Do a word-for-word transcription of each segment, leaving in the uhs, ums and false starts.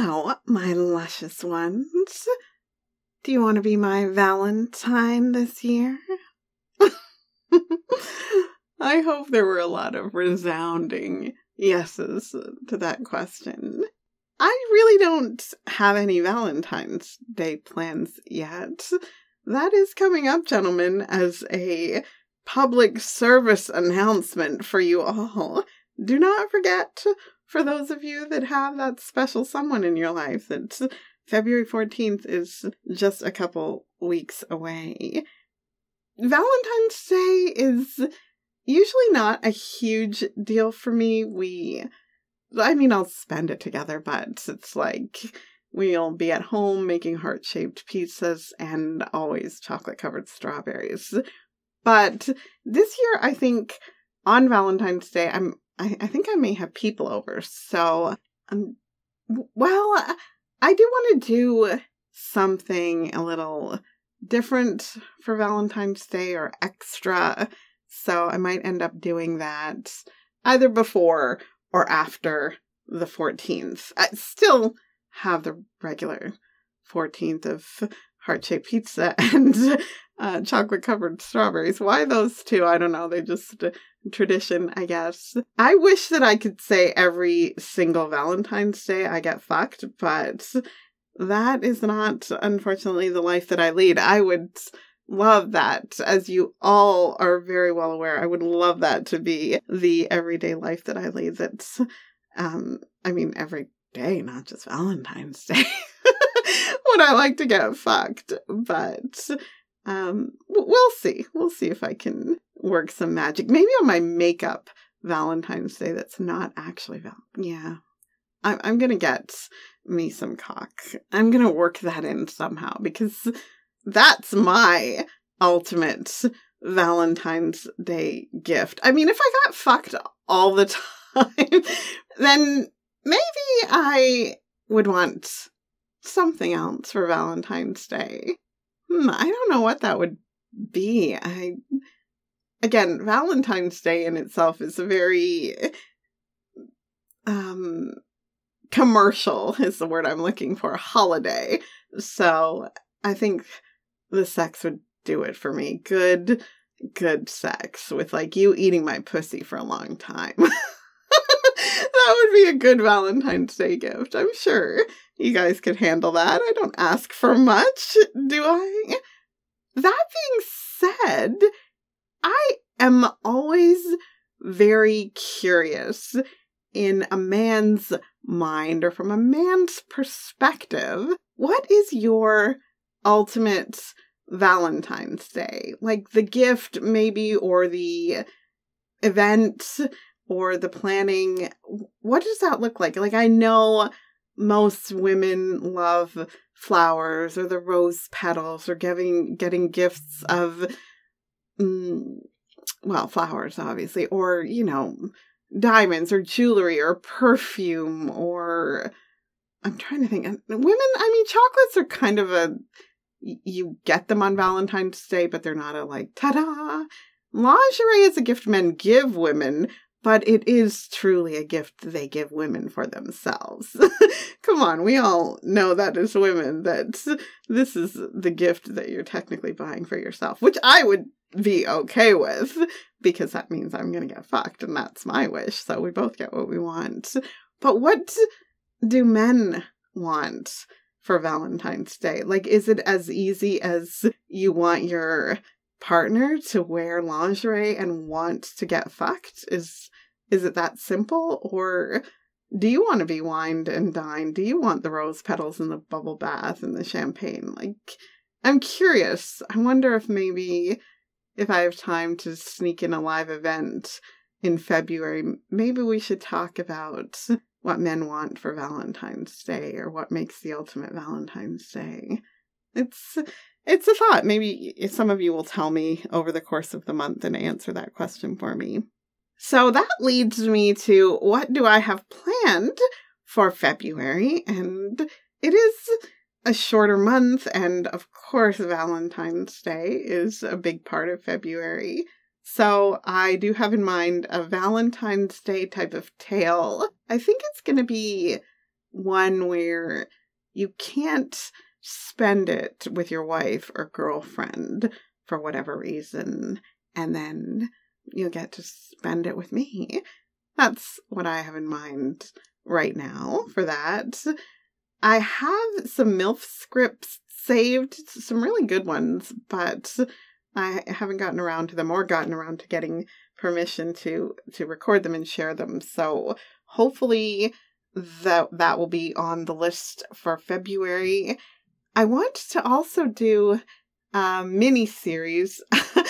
Hello, my luscious ones. Do you want to be my Valentine this year? I hope there were a lot of resounding yeses to that question. I really don't have any Valentine's Day plans yet. That is coming up, gentlemen, as a public service announcement for you all. Do not forget, for those of you that have that special someone in your life, that February fourteenth is just a couple weeks away. Valentine's Day is usually not a huge deal for me. We, I mean, I'll spend it together, but it's like we'll be at home making heart-shaped pizzas and always chocolate-covered strawberries. But this year, I think on Valentine's Day, I'm, I, I think I may have people over. So, um, well, I do want to do something a little different for Valentine's Day or extra. So I might end up doing that either before or after the fourteenth. I still have the regular fourteenth of heart-shaped pizza and uh, chocolate-covered strawberries. Why those two? I don't know. They're just a tradition, I guess. I wish that I could say every single Valentine's Day I get fucked, but that is not, unfortunately, the life that I lead. I would love that, as you all are very well aware. I would love that to be the everyday life that I lead. That's, um, I mean, every day, not just Valentine's Day. Would I like to get fucked? But um, we'll see. We'll see if I can work some magic. Maybe on my makeup Valentine's Day that's not actually Val. Yeah. I'm, I'm going to get me some cock. I'm going to work that in somehow, because that's my ultimate Valentine's Day gift. I mean, if I got fucked all the time, then maybe I would want something else for Valentine's Day. Hmm, I don't know what that would be. I, again, Valentine's Day in itself is a very, um, commercial is the word I'm looking for, holiday. So I think the sex would do it for me. Good, good sex with, like, you eating my pussy for a long time. That would be a good Valentine's Day gift. I'm sure you guys could handle that. I don't ask for much, do I? That being said, I am always very curious in a man's mind, or from a man's perspective, what is your ultimate Valentine's Day? Like the gift, maybe, or the event, or the planning. What does that look like? Like, I know most women love flowers, or the rose petals, or giving getting gifts of, mm, well, flowers, obviously, or, you know, diamonds, or jewelry, or perfume, or I'm trying to think. Women, I mean, chocolates are kind of a, you get them on Valentine's Day, but they're not a, like, ta-da. Lingerie is a gift men give women, but it is truly a gift they give women for themselves. Come on, we all know that as women, that this is the gift that you're technically buying for yourself, which I would be okay with, because that means I'm going to get fucked, and that's my wish, so we both get what we want. But what do men want for Valentine's Day? Like, is it as easy as you want your partner to wear lingerie and want to get fucked? Is is it that simple? Or do you want to be wined and dined? Do you want the rose petals and the bubble bath and the champagne? Like, I'm curious. I wonder if maybe if I have time to sneak in a live event in February, maybe we should talk about what men want for Valentine's Day, or what makes the ultimate Valentine's Day. It's It's a thought. Maybe some of you will tell me over the course of the month and answer that question for me. So that leads me to, what do I have planned for February? And it is a shorter month, and of course Valentine's Day is a big part of February. So I do have in mind a Valentine's Day type of tale. I think it's going to be one where you can't spend it with your wife or girlfriend for whatever reason, and then you'll get to spend it with me. That's what I have in mind right now for that. I have some MILF scripts saved, some really good ones, but I haven't gotten around to them or gotten around to getting permission to, to record them and share them. So hopefully that, that will be on the list for February. I want to also do a mini-series.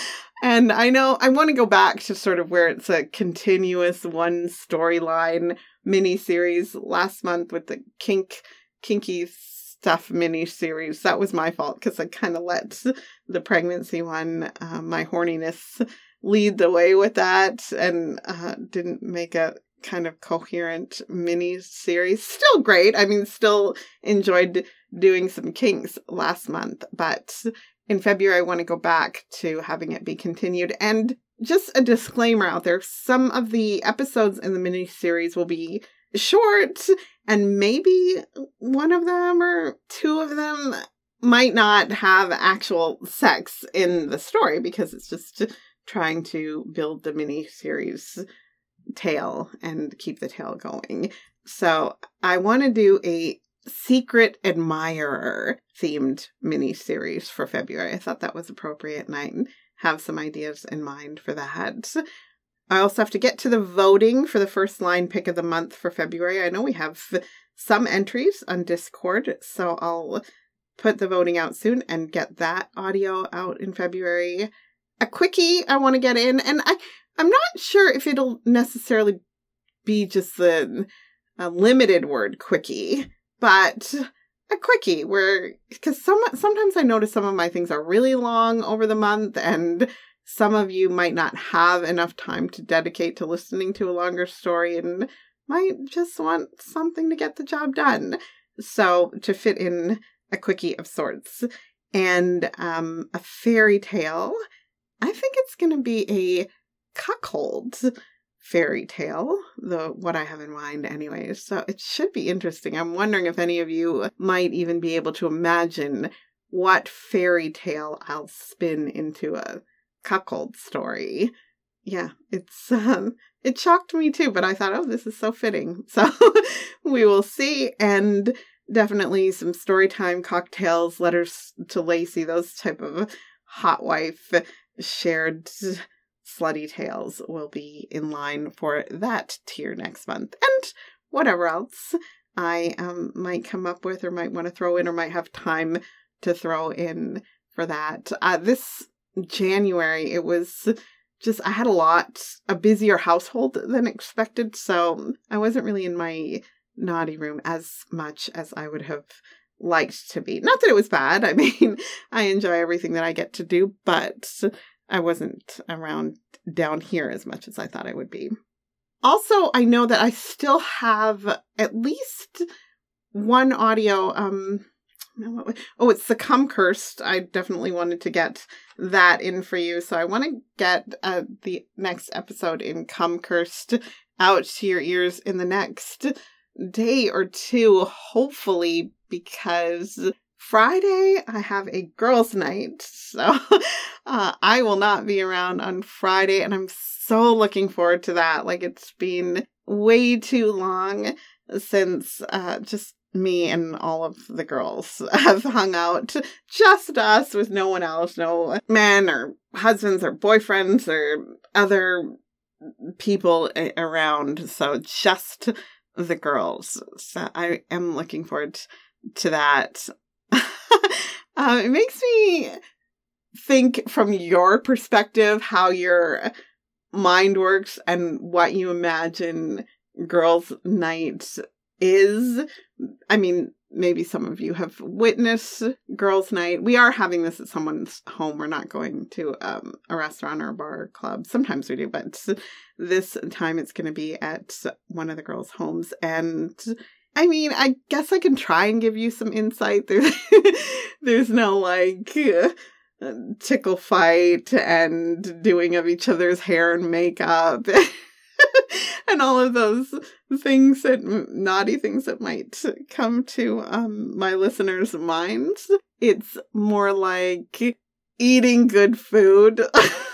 And I know I want to go back to sort of where it's a continuous one storyline mini-series last month with the kink, kinky stuff mini-series. That was my fault because I kind of let the pregnancy one, uh, my horniness, lead the way with that and uh, didn't make a kind of coherent mini-series. Still great. I mean, still enjoyed doing some kinks last month, but in February, I want to go back to having it be continued. And just a disclaimer out there, some of the episodes in the mini-series will be short, and maybe one of them or two of them might not have actual sex in the story, because it's just trying to build the mini-series tale and keep the tale going. So I want to do a Secret Admirer themed mini-series for February. I thought that was appropriate, and I have some ideas in mind for that. I also have to get to the voting for the first line pick of the month for February. I know we have some entries on Discord, so I'll put the voting out soon and get that audio out in February. A quickie I want to get in, and I, I'm not sure if it'll necessarily be just the a limited word quickie, but a quickie where, because some, sometimes I notice some of my things are really long over the month, and some of you might not have enough time to dedicate to listening to a longer story and might just want something to get the job done. So to fit in a quickie of sorts. And um, a fairy tale, I think it's going to be a cuckold fairy tale, the what I have in mind anyway. So it should be interesting. I'm wondering if any of you might even be able to imagine what fairy tale I'll spin into a cuckold story. Yeah, it's um, it shocked me too, but I thought, oh, this is so fitting. So we will see. And definitely some storytime cocktails, letters to Lacey, those type of hot wife shared slutty tales will be in line for that tier next month. And whatever else I um, might come up with or might want to throw in or might have time to throw in for that. Uh, this January, it was just, I had a lot, a busier household than expected, so I wasn't really in my naughty room as much as I would have liked to be. Not that it was bad. I mean, I enjoy everything that I get to do, but I wasn't around down here as much as I thought I would be. Also, I know that I still have at least one audio, um, oh, it's the Come Cursed. I definitely wanted to get that in for you. So I want to get uh, the next episode in Come Cursed out to your ears in the next day or two, hopefully, because Friday I have a girls' night. So uh, I will not be around on Friday, and I'm so looking forward to that. Like, it's been way too long since uh, just me and all of the girls have hung out. Just us, with no one else, no men or husbands or boyfriends or other people around. So just the girls. So I am looking forward to that. uh, it makes me think from your perspective how your mind works and what you imagine girls' night is. I mean, maybe some of you have witnessed girls' night. We are having this at someone's home. We're not going to um, a restaurant or a bar or club. Sometimes we do, but this time it's going to be at one of the girls' homes. And I mean, I guess I can try and give you some insight. There's, there's no like uh, tickle fight and doing of each other's hair and makeup. and all of those things that, naughty things that might come to um, my listeners' minds. It's more like eating good food.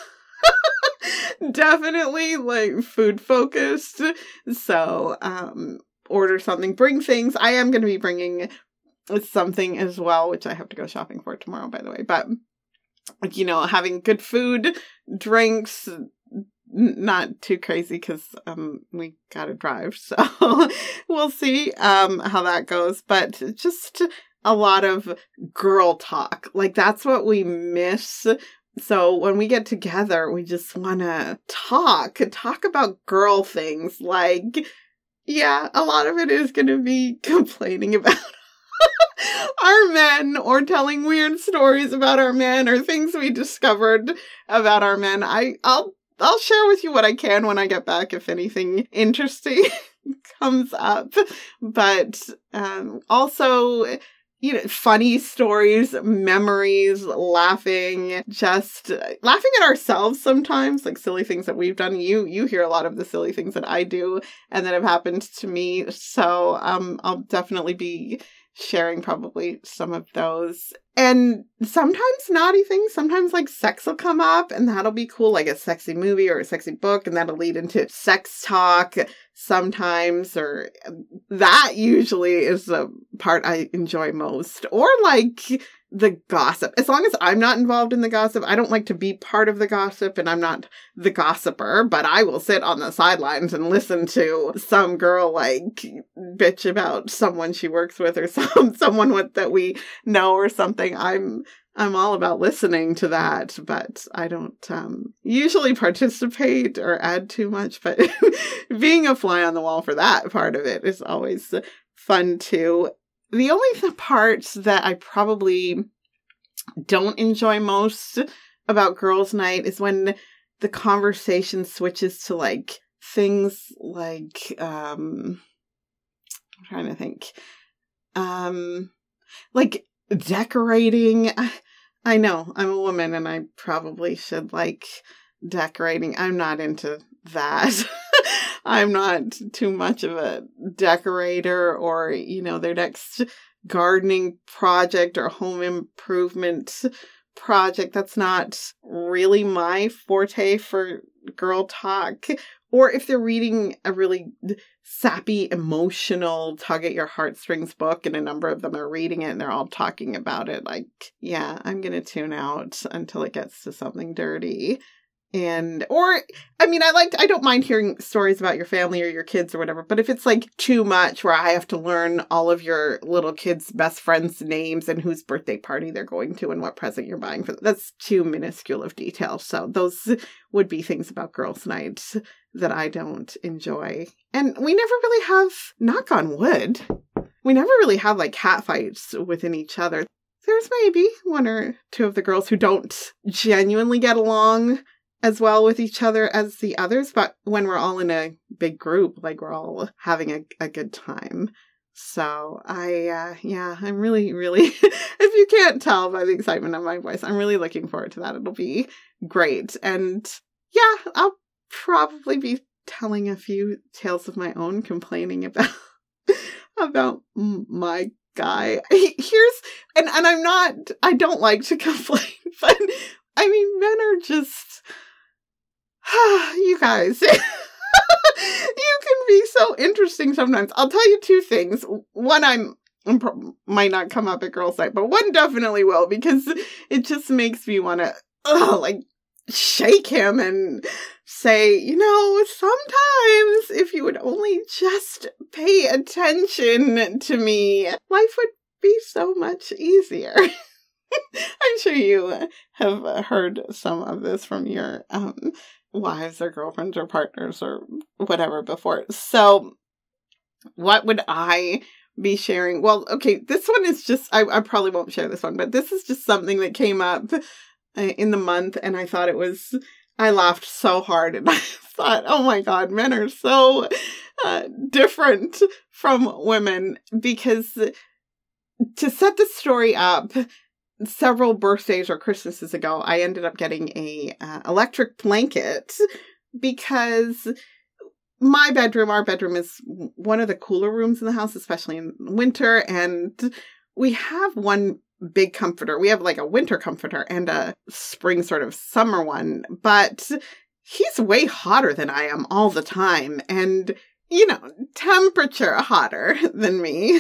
Definitely like food focused. So, um, order something, bring things. I am going to be bringing something as well, which I have to go shopping for tomorrow, by the way. But, you know, having good food, drinks, n- not too crazy because um, we got to drive. So we'll see um, how that goes. But just a lot of girl talk. Like, that's what we miss. So when we get together, we just want to talk, talk about girl things. Like, yeah, a lot of it is going to be complaining about our men or telling weird stories about our men or things we discovered about our men. I, I'll, I'll share with you what I can when I get back if anything interesting comes up. But um, also, you know, funny stories, memories, laughing, just laughing at ourselves sometimes, like silly things that we've done. You you hear a lot of the silly things that I do and that have happened to me. So um, I'll definitely be sharing probably some of those. And sometimes naughty things, sometimes like sex will come up and that'll be cool, like a sexy movie or a sexy book, and that'll lead into sex talk sometimes, or that usually is the part I enjoy most. Or like the gossip. As long as I'm not involved in the gossip, I don't like to be part of the gossip, and I'm not the gossiper, but I will sit on the sidelines and listen to some girl like bitch about someone she works with or some someone with that we know or something. I'm I'm all about listening to that, but I don't um, usually participate or add too much. But being a fly on the wall for that part of it is always fun too. The only th- parts that I probably don't enjoy most about girls' night is when the conversation switches to like things like um, I'm trying to think, um, like decorating. I, I know I'm a woman and I probably should like decorating. I'm not into that. I'm not too much of a decorator, or, you know, their next gardening project or home improvement project. That's not really my forte for girl talk. Or if they're reading a really sappy, emotional, tug at your heartstrings book, and a number of them are reading it and they're all talking about it, like, yeah, I'm going to tune out until it gets to something dirty. And, or, I mean, I like, I don't mind hearing stories about your family or your kids or whatever, but if it's like too much where I have to learn all of your little kids' best friends' names and whose birthday party they're going to and what present you're buying for them, that's too minuscule of detail. So those would be things about girls' nights that I don't enjoy. And we never really have, knock on wood, we never really have like cat fights within each other. There's maybe one or two of the girls who don't genuinely get along as well with each other as the others, but when we're all in a big group, like we're all having a, a good time. So I, uh, yeah, I'm really, really, if you can't tell by the excitement of my voice, I'm really looking forward to that. It'll be great. And yeah, I'll probably be telling a few tales of my own, complaining about, about my guy. Here's, and, and I'm not, I don't like to complain, but I mean, men are just, you guys, you can be so interesting sometimes. I'll tell you two things. One, I'm, might not come up at girls' night, but one definitely will, because it just makes me want to, ugh, like, shake him and say, you know, sometimes if you would only just pay attention to me, life would be so much easier. I'm sure you have heard some of this from your um, wives or girlfriends or partners or whatever before. So what would I be sharing? Well, okay, this one is just, I, I probably won't share this one, but this is just something that came up in the month, and I thought it was, I laughed so hard, and I thought, oh my God, men are so uh, different from women, because to set the story up, several birthdays or Christmases ago, I ended up getting a uh, electric blanket because my bedroom, our bedroom is one of the cooler rooms in the house, especially in winter. And we have one big comforter. We have like a winter comforter and a spring sort of summer one, but he's way hotter than I am all the time. And, you know, temperature hotter than me.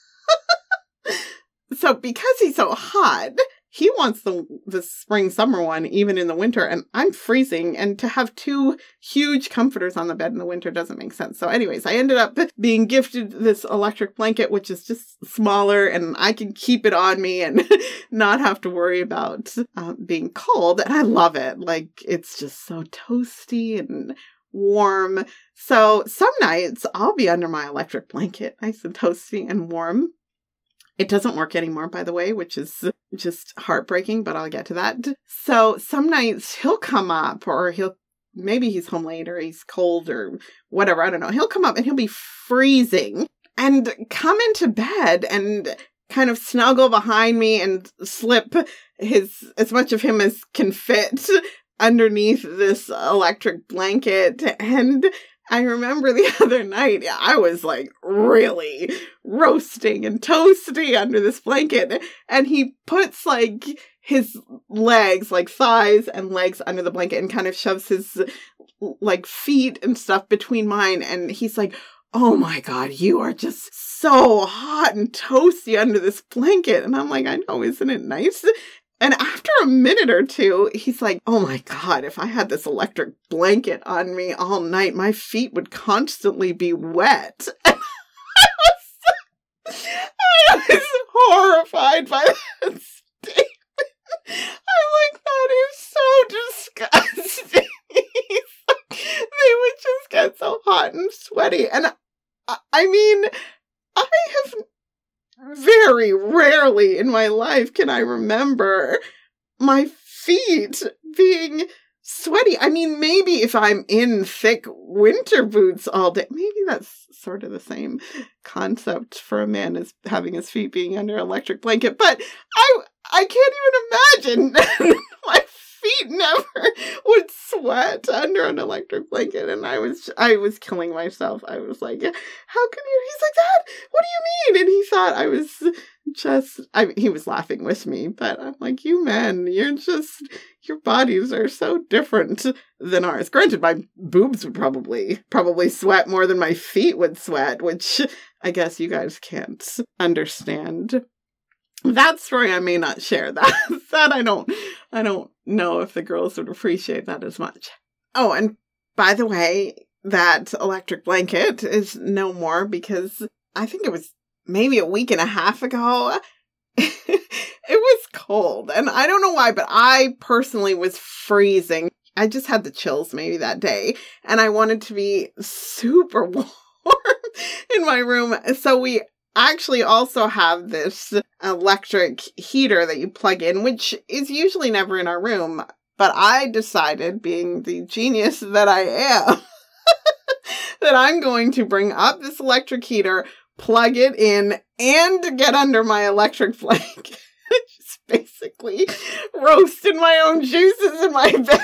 So because he's so hot, he wants the the spring summer one even in the winter, and I'm freezing, and to have two huge comforters on the bed in the winter doesn't make sense. So anyways, I ended up being gifted this electric blanket, which is just smaller, and I can keep it on me and not have to worry about uh, being cold. And I love it. Like, it's just so toasty and warm. So some nights I'll be under my electric blanket, nice and toasty and warm. It doesn't work anymore, by the way, which is just heartbreaking, but I'll get to that. So some nights he'll come up, or he'll, maybe he's home late, or he's cold, or whatever, I don't know. He'll come up and he'll be freezing and come into bed and kind of snuggle behind me and slip his, as much of him as can fit underneath this electric blanket. And I remember the other night, I was like really roasting and toasty under this blanket. And he puts like his legs, like thighs and legs under the blanket and kind of shoves his like feet and stuff between mine. And he's like, "Oh my God, you are just so hot and toasty under this blanket." And I'm like, "I know, isn't it nice?" And after a minute or two, he's like, "Oh my God, if I had this electric blanket on me all night, my feet would constantly be wet." And I was, I was horrified by that statement. I'm like, "That is so disgusting." They would just get so hot and sweaty. And I, I mean, I have very rarely in my life can I remember my feet being sweaty. I mean, maybe if I'm in thick winter boots all day, maybe that's sort of the same concept for a man as having his feet being under an electric blanket. But I, I can't even imagine my feet never would sweat under an electric blanket. And I was, I was killing myself. I was like, "How can you?" He's like, "That, what do you mean?" And he thought I was just, I mean, he was laughing with me, but I'm like, "You men, you're just, your bodies are so different than ours." Granted, my boobs would probably, probably sweat more than my feet would sweat, which I guess you guys can't understand. That story I may not share. That that I don't I don't know if the girls would appreciate that as much. Oh, and by the way, that electric blanket is no more because I think it was maybe a week and a half ago. It was cold, and I don't know why, but I personally was freezing. I just had the chills maybe that day, and I wanted to be super warm in my room. So we actually also have this electric heater that you plug in, which is usually never in our room. But I decided, being the genius that I am, that I'm going to bring up this electric heater, plug it in, and get under my electric blanket. Just basically roast in my own juices in my bed.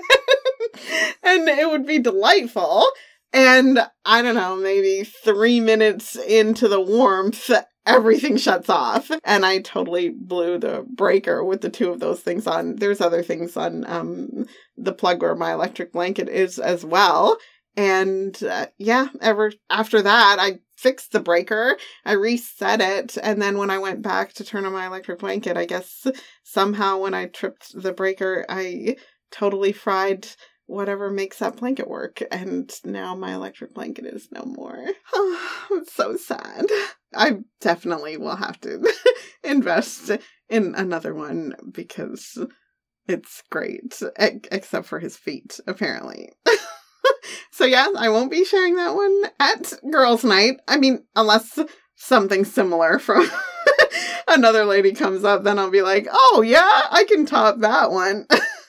And it would be delightful. And I don't know, maybe three minutes into the warmth, everything shuts off. And I totally blew the breaker with the two of those things on. There's other things on um, the plug where my electric blanket is as well. And uh, yeah, ever after that, I fixed the breaker. I reset it. And then when I went back to turn on my electric blanket, I guess somehow when I tripped the breaker, I totally fried whatever makes that blanket work. And now my electric blanket is no more. It's so sad. I definitely will have to invest in another one because it's great, except for his feet, apparently. So yeah, I won't be sharing that one at girls' night. I mean, unless something similar from another lady comes up, then I'll be like, "Oh yeah, I can top that one."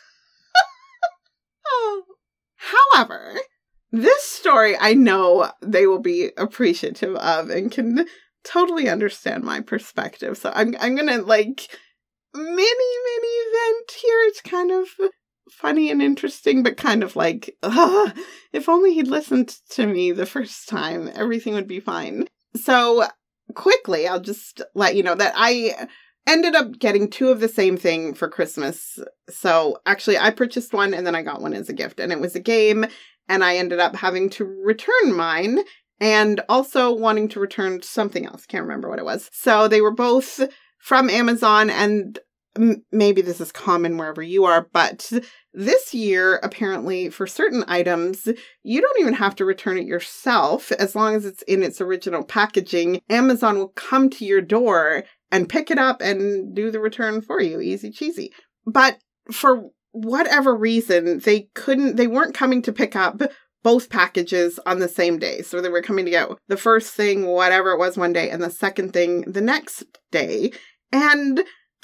However, this story, I know they will be appreciative of and can totally understand my perspective. So I'm I'm gonna like mini mini vent here. It's kind of funny and interesting, but kind of like, ugh, if only he'd listened to me the first time, everything would be fine. So quickly, I'll just let you know that I ended up getting two of the same thing for Christmas. So actually, I purchased one and then I got one as a gift, and it was a game, and I ended up having to return mine and also wanting to return something else. Can't remember what it was. So they were both from Amazon, and m- maybe this is common wherever you are, but this year, apparently, for certain items, you don't even have to return it yourself. As long as it's in its original packaging, Amazon will come to your door and pick it up and do the return for you. Easy cheesy. But for whatever reason, they couldn't, they weren't coming to pick up both packages on the same day. So they were coming to get the first thing, whatever it was, one day, and the second thing the next day. And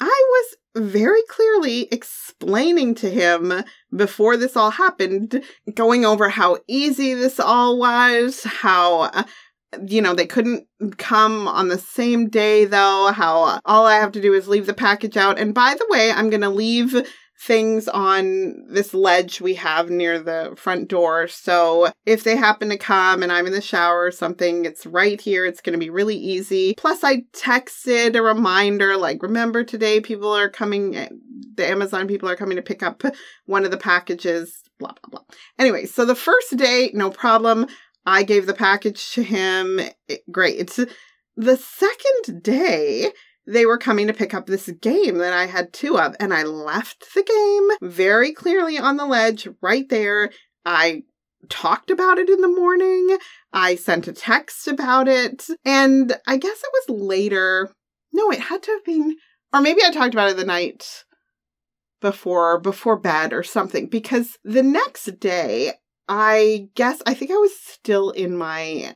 I was very clearly explaining to him before this all happened, going over how easy this all was, how, uh, you know, they couldn't come on the same day, though, how uh, all I have to do is leave the package out. And by the way, I'm going to leave things on this ledge we have near the front door. So if they happen to come and I'm in the shower or something, it's right here. It's going to be really easy. Plus, I texted a reminder, like, remember today people are coming, the Amazon people are coming to pick up one of the packages, blah, blah, blah. Anyway, so the first day, no problem. I gave the package to him. It, great. It's the second day, they were coming to pick up this game that I had two of, and I left the game very clearly on the ledge right there. I talked about it in the morning. I sent a text about it, and I guess it was later. No, it had to have been, or maybe I talked about it the night before, before bed or something, because the next day, I guess, I think I was still in my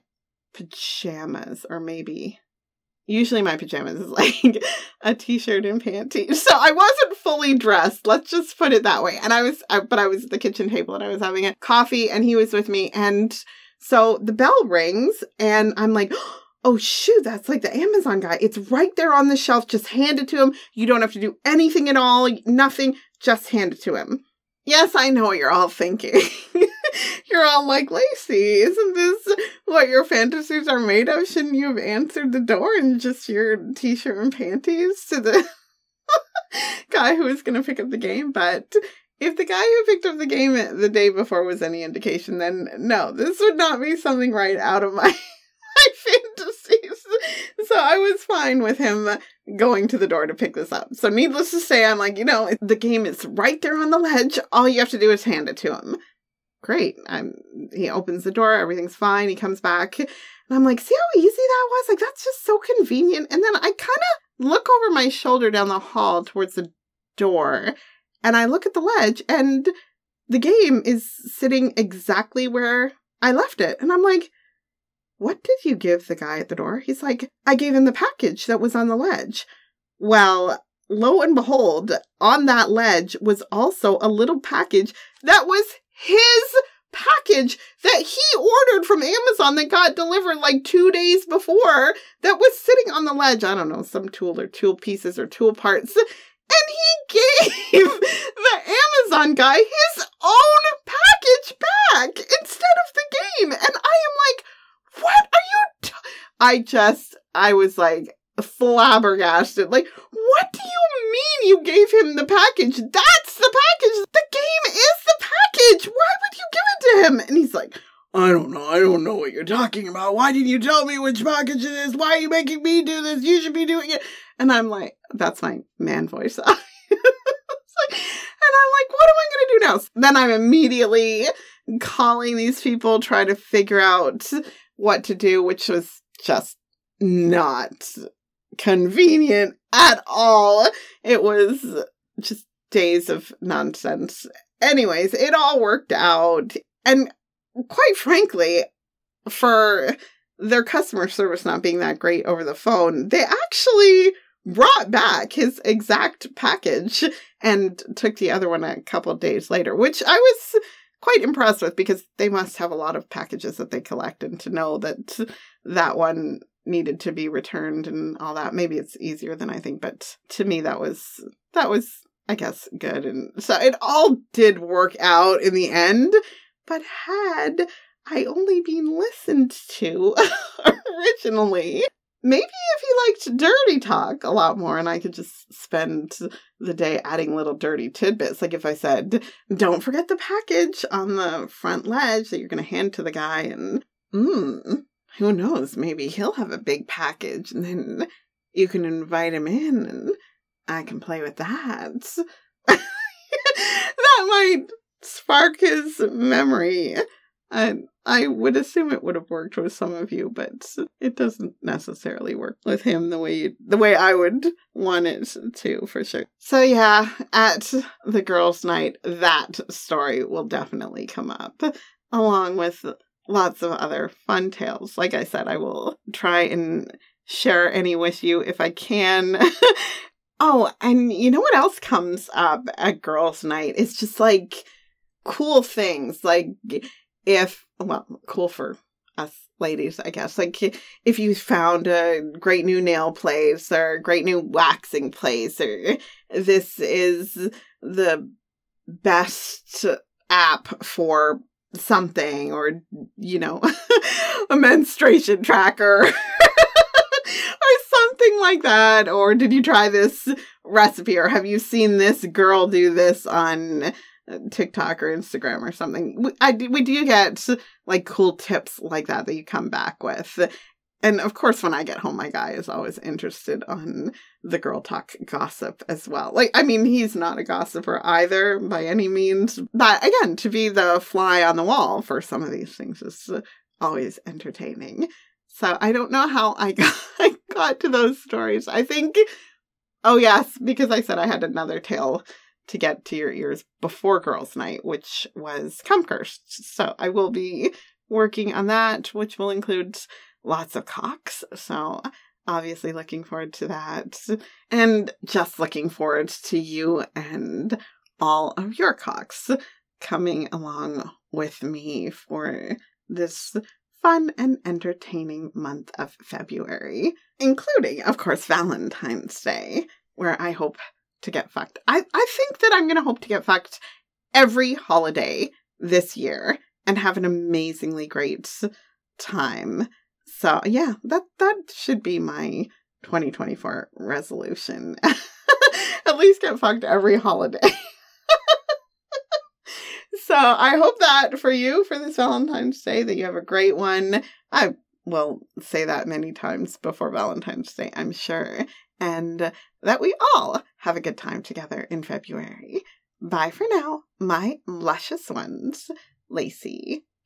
pajamas, or maybe... Usually my pajamas is like a t-shirt and panties. So I wasn't fully dressed. Let's just put it that way. And I was, I, but I was at the kitchen table and I was having a coffee and he was with me. And so the bell rings and I'm like, oh shoot, that's like the Amazon guy. It's right there on the shelf. Just hand it to him. You don't have to do anything at all. Nothing. Just hand it to him. Yes, I know what you're all thinking. You're all like, Lacey, isn't this what your fantasies are made of? Shouldn't you have answered the door in just your t-shirt and panties to the guy who was going to pick up the game? But if the guy who picked up the game the day before was any indication, then no, this would not be something right out of my, my fantasies. So I was fine with him going to the door to pick this up. So needless to say, I'm like, you know, the game is right there on the ledge. All you have to do is hand it to him. Great. I'm, he opens the door. Everything's fine. He comes back. And I'm like, see how easy that was? Like, that's just so convenient. And then I kind of look over my shoulder down the hall towards the door. And I look at the ledge. And the game is sitting exactly where I left it. And I'm like, what did you give the guy at the door? He's like, I gave him the package that was on the ledge. Well, lo and behold, on that ledge was also a little package that was his package that he ordered from Amazon that got delivered like two days before that was sitting on the ledge. I don't know, some tool or tool pieces or tool parts. And he gave the Amazon guy his own package back instead of the game. And I am like, what are you t-? I just, I was like flabbergasted. Like, what do you mean you gave him the package? That's the package. The game is the package. Why would you give it to him? And he's like, I don't know. I don't know what you're talking about. Why didn't you tell me which package it is? Why are you making me do this? You should be doing it. And I'm like, that's my man voice. It's like, and I'm like, what am I going to do now? Then I'm immediately calling these people, trying to figure out what to do, which was just not convenient at all. It was just days of nonsense. Anyways, it all worked out. And quite frankly, for their customer service not being that great over the phone, they actually brought back his exact package and took the other one a couple of days later, which I was quite impressed with because they must have a lot of packages that they collect, and to know that that one needed to be returned and all that. Maybe it's easier than I think, but to me that was that was I guess, good. And so it all did work out in the end. But had I only been listened to originally, maybe if he liked dirty talk a lot more and I could just spend the day adding little dirty tidbits. Like if I said, don't forget the package on the front ledge that you're going to hand to the guy. And, mm, who knows, maybe he'll have a big package and then you can invite him in and I can play with that. That might spark his memory. And I would assume it would have worked with some of you, but it doesn't necessarily work with him the way you, the way I would want it to, for sure. So yeah, at the girls' night, that story will definitely come up, along with lots of other fun tales. Like I said, I will try and share any with you if I can. Oh, and you know what else comes up at girls' night? It's just like cool things, like if, well, cool for us ladies, I guess. Like if you found a great new nail place or a great new waxing place, or this is the best app for something, or, you know, a menstruation tracker or something like that. Or did you try this recipe, or have you seen this girl do this on TikTok or Instagram or something? We, I, we do get like cool tips like that that you come back with. And of course, when I get home, my guy is always interested on the girl talk gossip as well. Like, I mean, he's not a gossiper either by any means. But again, to be the fly on the wall for some of these things is always entertaining. So I don't know how I got, I got to those stories. I think, oh yes, because I said I had another tale to get to your ears before girls' night, which was Cum Cursed. So I will be working on that, which will include lots of cocks. So obviously looking forward to that. And just looking forward to you and all of your cocks coming along with me for this fun and entertaining month of February, including, of course, Valentine's Day, where I hope to get fucked. I, I think that I'm going to hope to get fucked every holiday this year and have an amazingly great time. So yeah, that, that should be my twenty twenty-four resolution. At least get fucked every holiday. So I hope that for you, for this Valentine's Day, that you have a great one. I will say that many times before Valentine's Day, I'm sure. And that we all have a good time together in February. Bye for now, my luscious ones. Lacey.